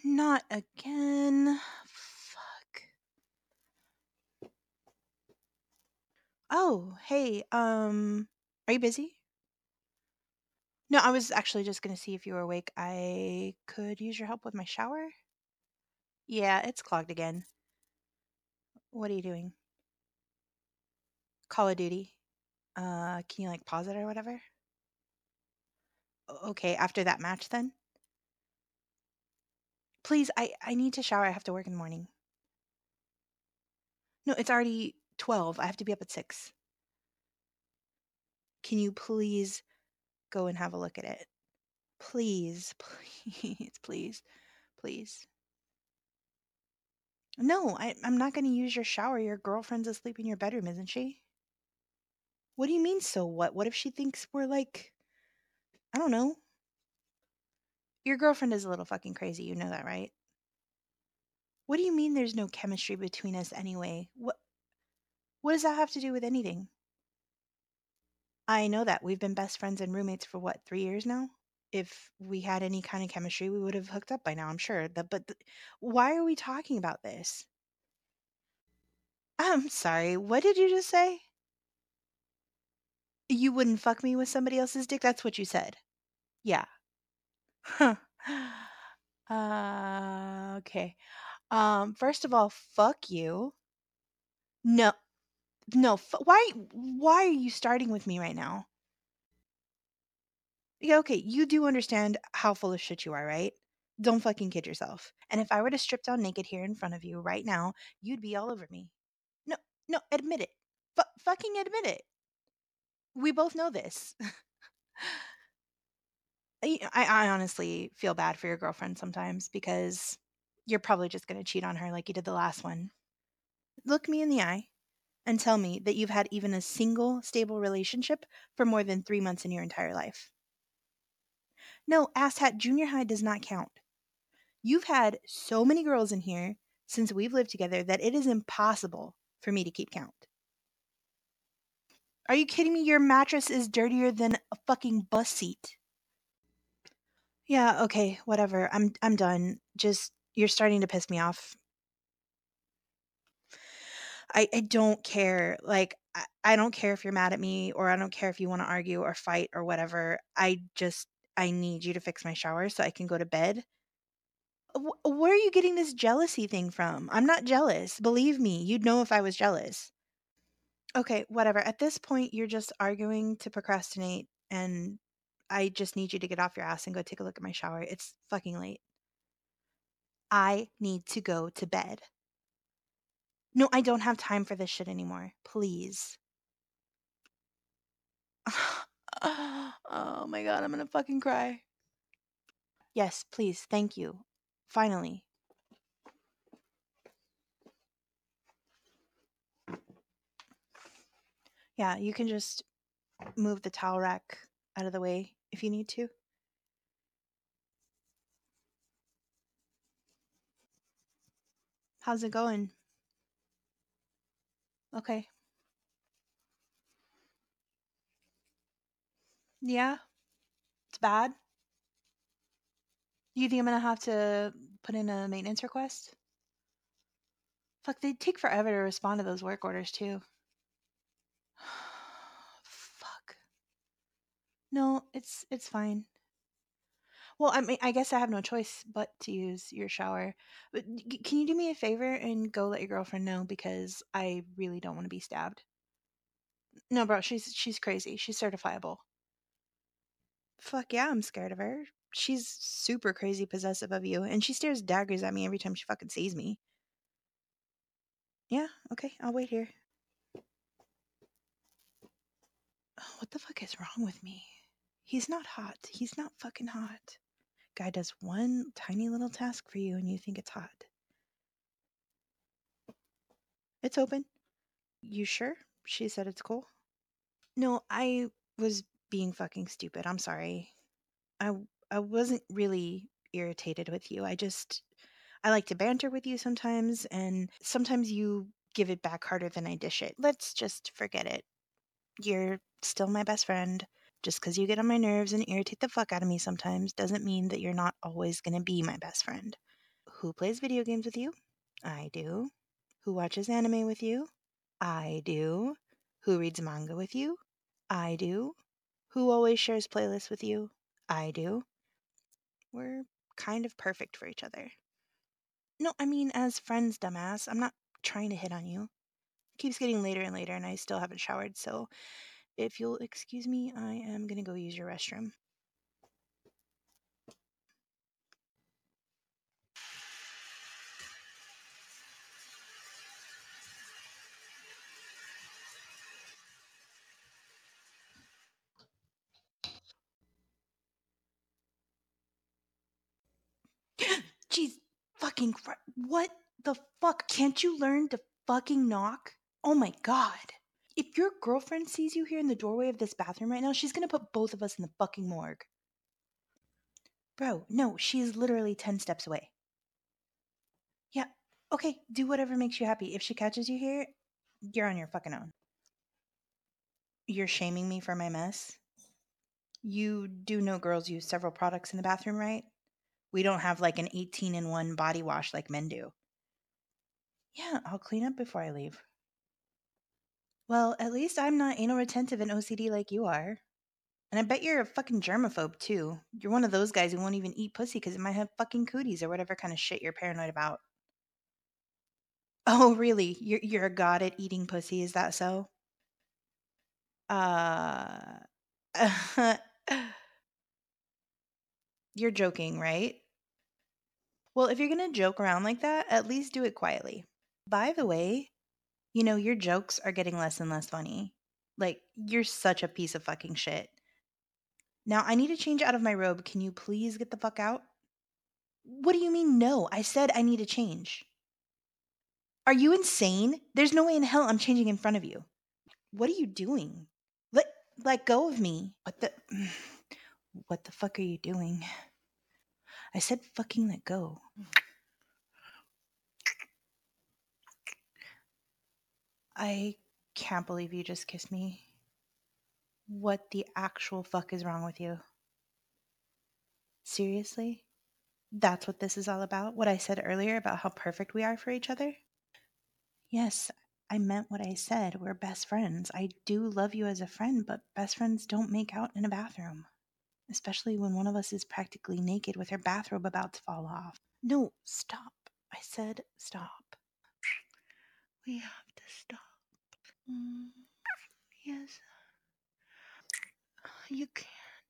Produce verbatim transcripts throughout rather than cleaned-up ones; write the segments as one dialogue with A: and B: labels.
A: Not again. Fuck. Oh, hey, um, are you busy? No, I was actually just gonna see if you were awake. I could use your help with my shower. Yeah, it's clogged again. What are you doing? Call of Duty. Uh, can you like pause it or whatever? O- Okay, after that match then? Please, I I need to shower. I have to work in the morning. No, it's already twelve. I have to be up at six. Can you please go and have a look at it? Please, please, please, please. No, I, I'm not going to use your shower. Your girlfriend's asleep in your bedroom, isn't she? What do you mean, so what? What if she thinks we're like, I don't know. Your girlfriend is a little fucking crazy. You know that, right? What do you mean there's no chemistry between us anyway? What what does that have to do with anything? I know that. We've been best friends and roommates for what, three years now? If we had any kind of chemistry, we would have hooked up by now, I'm sure. That, but th- why are we talking about this? I'm sorry. What did you just say? You wouldn't fuck me with somebody else's dick? That's what you said. Yeah. Huh. Uh, okay. Um, first of all, fuck you. No, no. F- why? Why are you starting with me right now? Yeah, okay. You do understand how full of shit you are, right? Don't fucking kid yourself. And if I were to strip down naked here in front of you right now, you'd be all over me. No, no. Admit it. F- fucking admit it. We both know this. I, I honestly feel bad for your girlfriend sometimes because you're probably just going to cheat on her like you did the last one. Look me in the eye and tell me that you've had even a single stable relationship for more than three months in your entire life. No, asshat, junior high does not count. You've had so many girls in here since we've lived together that it is impossible for me to keep count. Are you kidding me? Your mattress is dirtier than a fucking bus seat. Yeah, okay, whatever. I'm I'm done. Just you're starting to piss me off. I, I don't care. Like, I, I don't care if you're mad at me or I don't care if you want to argue or fight or whatever. I just, I need you to fix my shower so I can go to bed. Wh- where are you getting this jealousy thing from? I'm not jealous. Believe me, you'd know if I was jealous. Okay, whatever. At this point, you're just arguing to procrastinate, and I just need you to get off your ass and go take a look at my shower. It's fucking late. I need to go to bed. No, I don't have time for this shit anymore. Please. Oh my god, I'm gonna fucking cry. Yes, please, thank you. Finally. Yeah, you can just move the towel rack out of the way if you need to. How's it going? Okay. Yeah, it's bad. You think I'm gonna have to put in a maintenance request? Fuck, they take forever to respond to those work orders too. Fuck. No, it's it's fine. Well, I mean, I guess I have no choice but to use your shower. But g- can you do me a favor and go let your girlfriend know because I really don't want to be stabbed. No, bro, she's she's crazy. She's certifiable. Fuck yeah, I'm scared of her. She's super crazy possessive of you, and she stares daggers at me every time she fucking sees me. Yeah, okay, I'll wait here. Oh, what the fuck is wrong with me? He's not hot. He's not fucking hot. Guy does one tiny little task for you and you think it's hot. It's open. You sure? She said it's cool. No, I was being fucking stupid. I'm sorry. I I wasn't really irritated with you. I just I like to banter with you sometimes and sometimes you give it back harder than I dish it. Let's just forget it. You're still my best friend. Just because you get on my nerves and irritate the fuck out of me sometimes doesn't mean that you're not always going to be my best friend. Who plays video games with you? I do. Who watches anime with you? I do. Who reads manga with you? I do. Who always shares playlists with you? I do. We're kind of perfect for each other. No, I mean as friends, dumbass. I'm not trying to hit on you. It keeps getting later and later and I still haven't showered, so if you'll excuse me, I am gonna go use your restroom. Jeez, fucking fr- what the fuck? Can't you learn to fucking knock? Oh my god. If your girlfriend sees you here in the doorway of this bathroom right now, she's gonna put both of us in the fucking morgue. Bro, no, she is literally ten steps away. Yeah, okay, do whatever makes you happy. If she catches you here, you're on your fucking own. You're shaming me for my mess? You do know girls use several products in the bathroom, right? We don't have like an eighteen in one body wash like men do. Yeah, I'll clean up before I leave. Well, at least I'm not anal retentive and O C D like you are. And I bet you're a fucking germaphobe too. You're one of those guys who won't even eat pussy because it might have fucking cooties or whatever kind of shit you're paranoid about. Oh, really? You're you're a god at eating pussy, is that so? Uh You're joking, right? Well, if you're gonna joke around like that, at least do it quietly. By the way, you know, your jokes are getting less and less funny. Like, you're such a piece of fucking shit. Now, I need to change out of my robe. Can you please get the fuck out? What do you mean, no? I said I need to change. Are you insane? There's no way in hell I'm changing in front of you. What are you doing? Let let go of me. What the What the fuck are you doing? I said fucking let go. I can't believe you just kissed me. What the actual fuck is wrong with you? Seriously? That's what this is all about? What I said earlier about how perfect we are for each other? Yes, I meant what I said. We're best friends. I do love you as a friend, but best friends don't make out in a bathroom. Especially when one of us is practically naked with her bathrobe about to fall off. No, stop. I said stop. We have to stop. Mm, yes. You can't.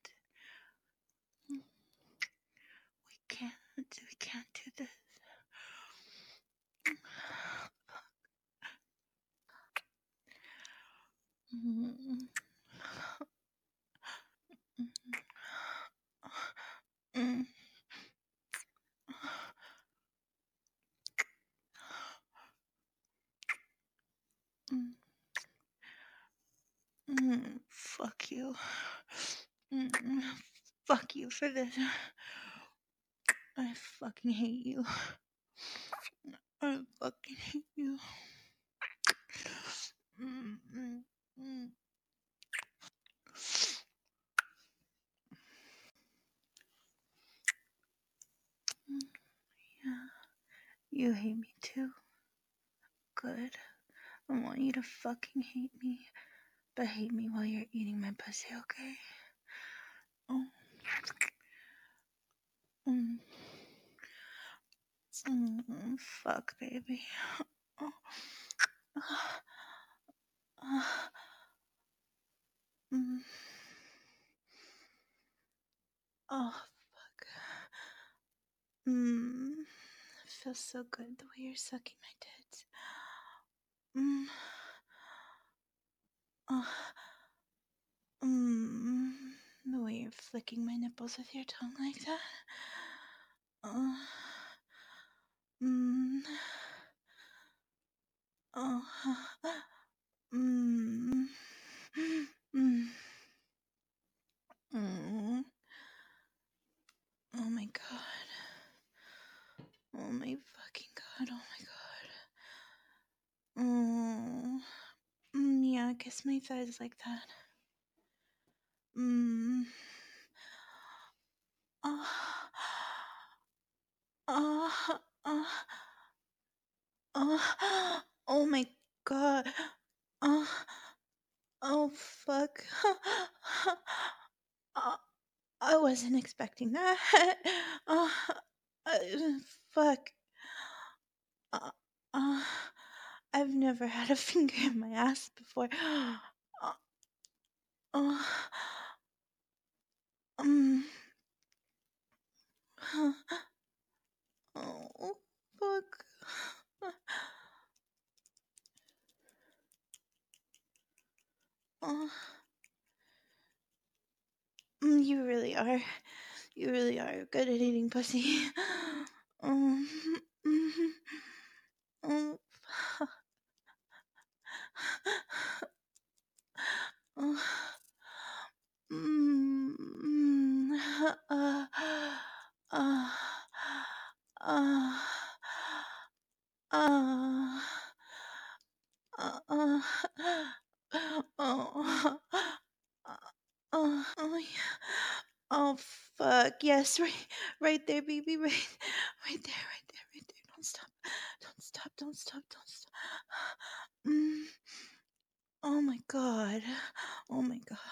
A: We can't. We can't do this. Mm. Mm. Mm. Mm. Fuck you. Mm. Fuck you for this. I fucking hate you. I fucking hate you. Mm. Mm. Mm. Yeah, you hate me too. Good. I want you to fucking hate me, but hate me while you're eating my pussy, okay? Oh. Mm. Mm. Fuck, baby. Oh. Mm. Oh, fuck. Mm. It feels so good the way you're sucking my tits. Mm. Oh. Mm. The way you're flicking my nipples with your tongue like that. Oh. Mm. Oh. Mm. Mm. Mm. Oh my god. Oh my fucking god. Oh my god. Oh. Mm, yeah, kiss my thighs like that. Mm. Oh. Oh. Uh, uh, oh my god. Uh, oh fuck. uh, I wasn't expecting that. Uh, uh, fuck. Uh, uh, I've never had a finger in my ass before. Uh, uh, um. Oh, fuck. Uh, mm, you really are. You really are good at eating pussy. Um, mm, um, uh, mm, mm, uh, uh, uh, uh, uh, uh, oh, uh, oh, yeah. Oh, fuck. Yes, right, right there, baby. Right, right there, right there, right there. Don't stop. Don't stop. Don't stop. Don't stop. Mm. Oh my god. Oh my god.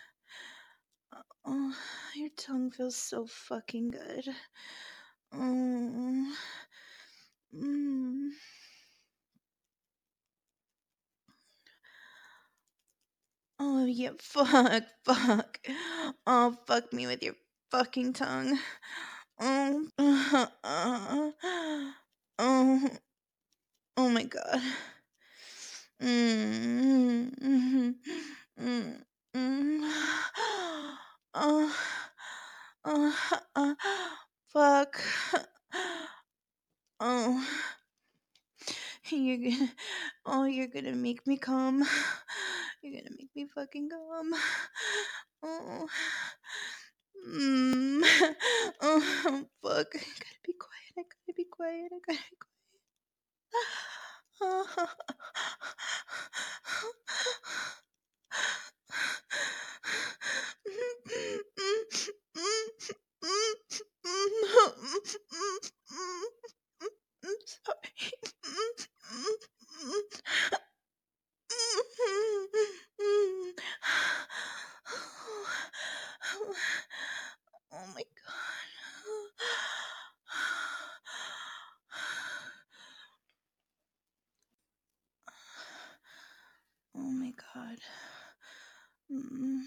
A: Oh, your tongue feels so fucking good. Oh. Mm. Oh yeah, fuck, fuck. Oh, fuck me with your fucking tongue. Oh, uh, oh, oh my god. Mm, mm, mm, mm. Oh, oh, uh, fuck. Oh, you're gonna, oh, you're gonna make me come. You're gonna make me fucking come. Oh, mm. Oh, fuck. I gotta be quiet. I gotta be quiet. I gotta be quiet. Sorry. Oh my god. Oh my god. Mm.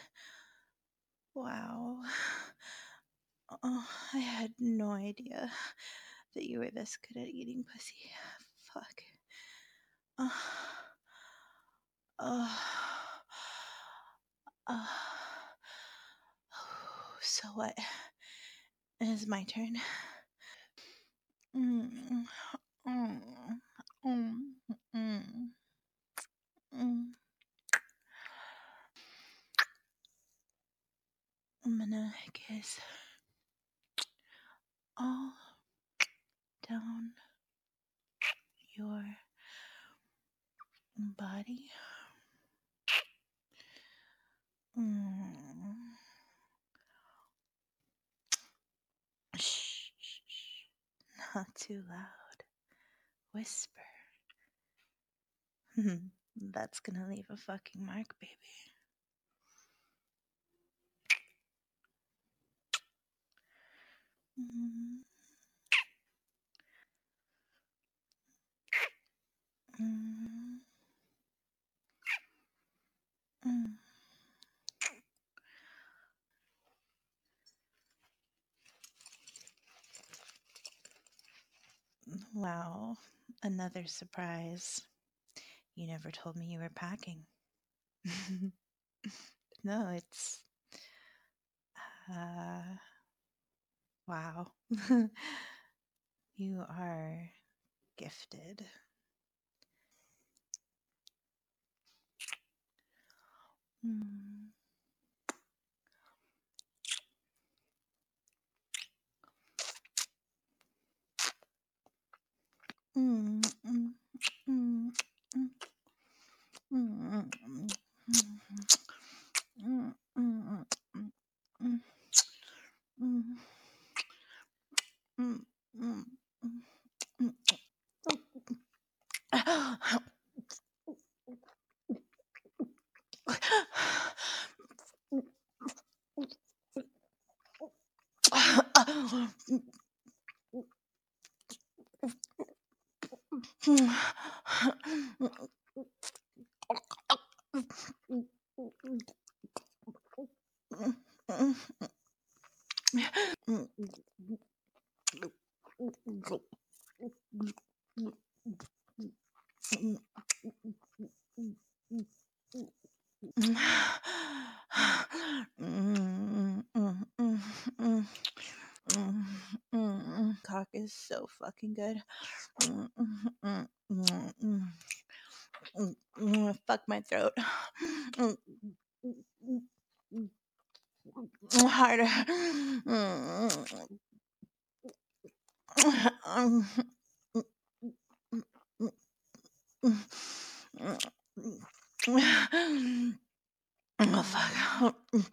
A: Wow. Oh, I had no idea that you were this good at eating pussy. Fuck. Oh. Oh. Oh. So what? It is my turn. Mm. Mm. Mm. Mm. Mm. I'm gonna kiss all down your body. Mm. Shh, shh, shh. Not too loud. Whisper. That's gonna leave a fucking mark, baby. Mm. Mm. Mm. Wow, another surprise. You never told me you were packing. No, it's. Uh, wow. You are gifted. Mm. Mm. Mm. Mm. Mm. Mm. Mm. Mm. Mm. Mm. Mm. Mm. Cock is so fucking good. Fuck my throat. Harder. Oh fuck.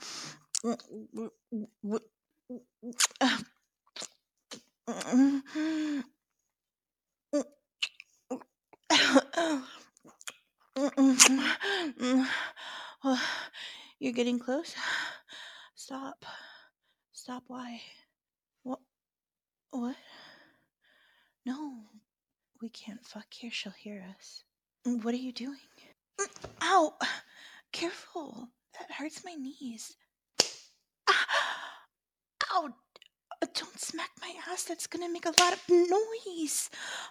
A: You're getting close. Stop. Stop. Why? What? What? No. We can't fuck here. She'll hear us. What are you doing? Ow! Careful. That hurts my knees. Ow! Don't smack my ass. That's gonna make a lot of noise.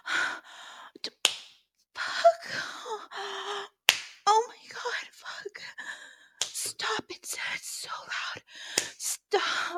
A: Fuck. Oh my god, fuck. Stop it. It's so loud. Stop.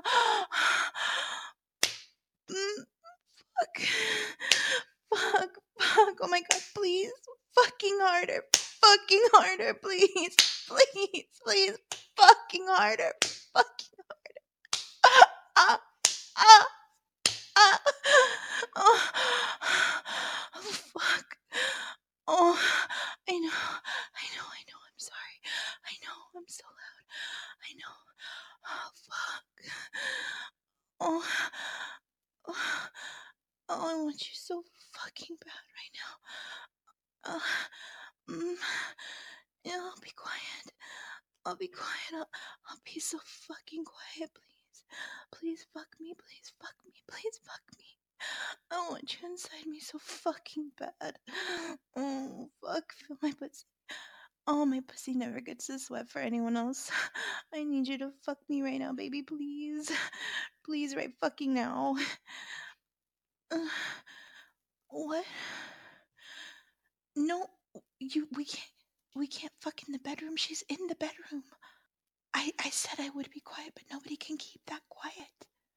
A: Mm, fuck. Fuck. Fuck. Oh my god, please. Fucking harder. Fucking harder, please. Please. Please. Fucking harder. Fucking harder. Ah. Ah. Ah. Oh. Oh, fuck. Oh, I know. I know. I know. I'm sorry. I know. I'm so loud. I know. Oh, fuck. Oh. Oh, oh, I want you so fucking bad right now. Uh, mm, yeah, I'll be quiet. I'll be quiet. I'll, I'll be so fucking quiet, please. Please fuck me. Please fuck me. Please fuck me. I want you inside me so fucking bad. Oh, fuck. Feel my pussy. Oh, my pussy never gets this wet for anyone else. I need you to fuck me right now, baby, please. Please, right fucking now. Uh, what? No, you. We can't. We can't fuck in the bedroom. She's in the bedroom. I. I said I would be quiet, but nobody can keep that quiet.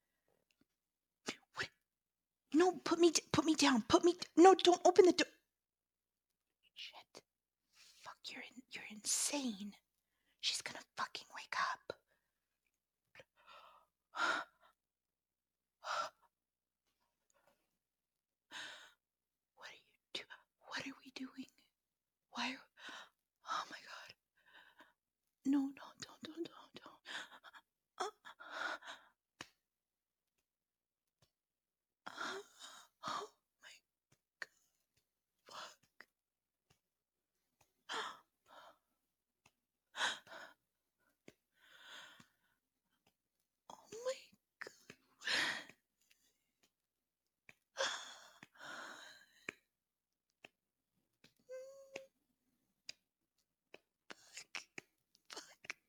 A: What? No, put me. Put me down. Put me. No, don't open the door. Shit. Fuck. You're. In, you're insane. She's gonna fucking wake up. What are you do? What are we doing? Why? Are, oh my god! No, no, don't, don't, don't, don't. Uh, uh, oh my god! Fuck! Oh my god! Fuck! Fuck!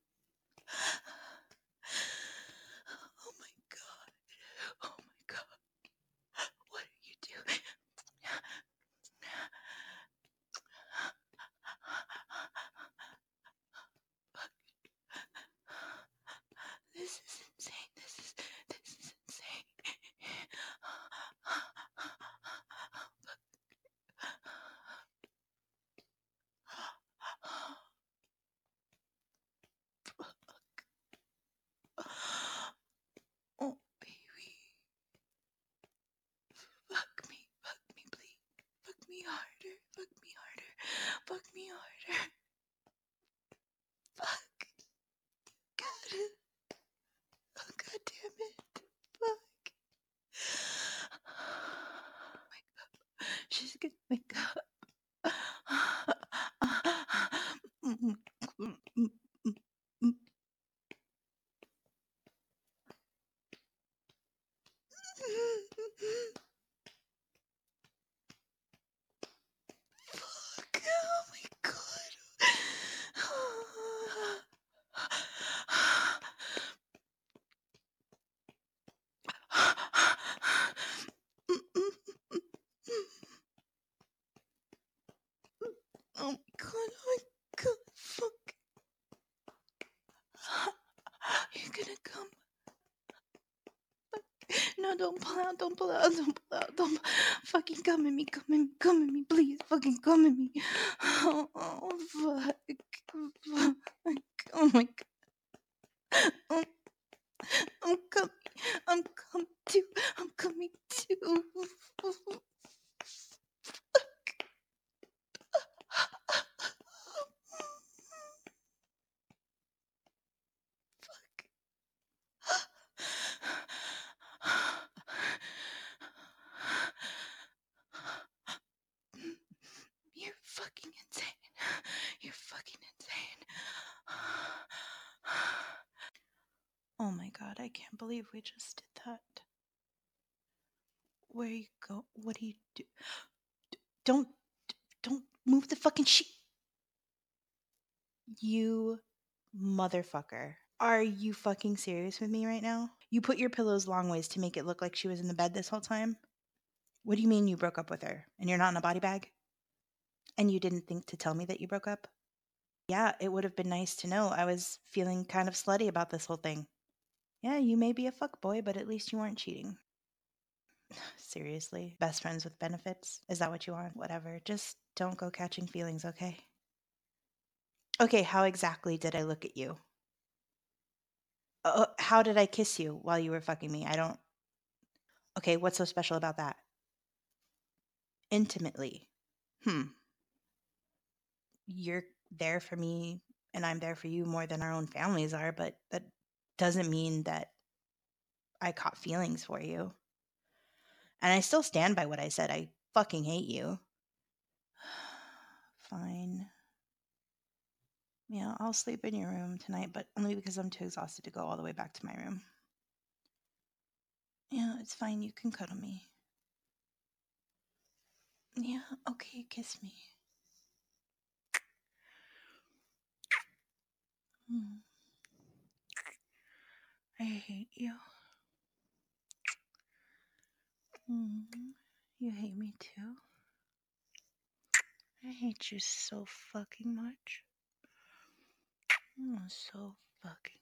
A: can wake up. Fuck. Oh my god. Oh my god, oh my god, fuck. You're gonna come. No, don't pull out, don't pull out, don't pull out, don't fucking come at me, come at me, come at me, please, fucking come at me. Oh, oh fuck. Fuck. Oh my god. Oh, I'm coming, I'm coming too, I'm coming too. You're fucking insane. You're fucking insane. Oh my god, I can't believe we just did that. Where you go? What do you do? Don't, don't move the fucking sheet. You motherfucker. Are you fucking serious with me right now? You put your pillows long ways to make it look like she was in the bed this whole time? What do you mean you broke up with her and you're not in a body bag? And you didn't think to tell me that you broke up? Yeah, it would have been nice to know. I was feeling kind of slutty about this whole thing. Yeah, you may be a fuckboy, but at least you weren't cheating. Seriously? Best friends with benefits? Is that what you want? Whatever. Just don't go catching feelings, okay? Okay, how exactly did I look at you? Uh, how did I kiss you while you were fucking me? I don't. Okay, what's so special about that? Intimately. Hmm. You're there for me and I'm there for you more than our own families are, but that doesn't mean that I caught feelings for you. And I still stand by what I said. I fucking hate you. Fine. Yeah, I'll sleep in your room tonight, but only because I'm too exhausted to go all the way back to my room. Yeah, it's fine. You can cuddle me. Yeah, okay, kiss me. Mm. I hate you. Mm. You hate me too. I hate you so fucking much. Oh, so fucking